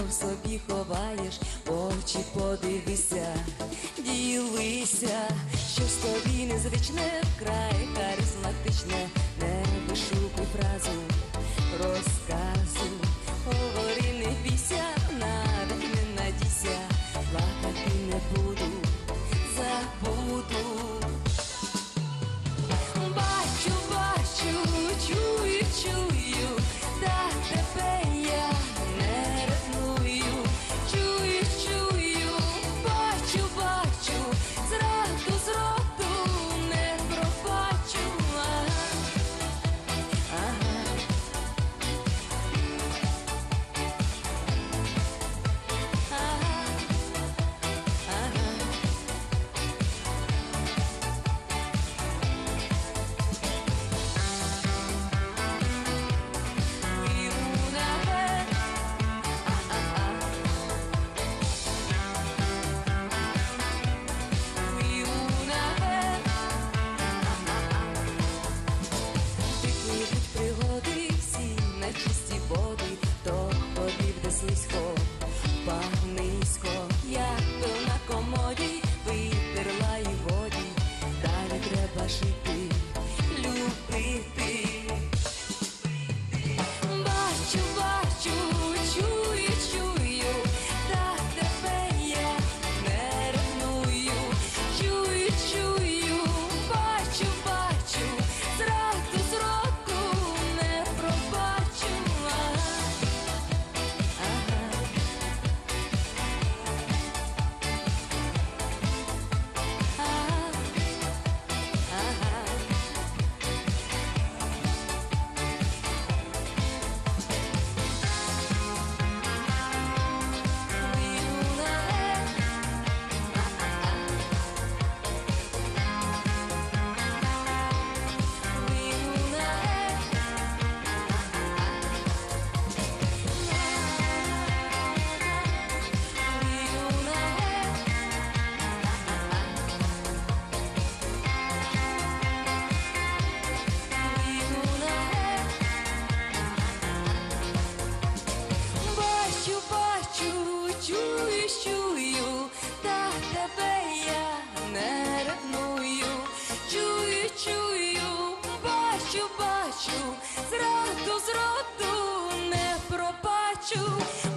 в собі ховаєш, в очі подивися, ділися, щось тобі незвичне, вкрай харизматичне, не вишукуй фразу, розказу, говори, не бійся, навіть не надійся, плакати не буду, забуду. Бачу, бачу, чую, чую, так тебе я не ревную. Чую, чую, бачу, бачу, зраду, зраду не пробачу. Ага. Чисті води, то ходив, де слизько, впав низько, як пил на комоді, витерла і воді, далі треба жити, любити. Бачу, бачу, чую, чую, так тебе я не ревную. Чую, чую, бачу, бачу, зраду, зраду не пробачу. Чую, чую, так тебе я не ревную. Чую, чую, бачу, бачу, зраду, зраду не пробачу.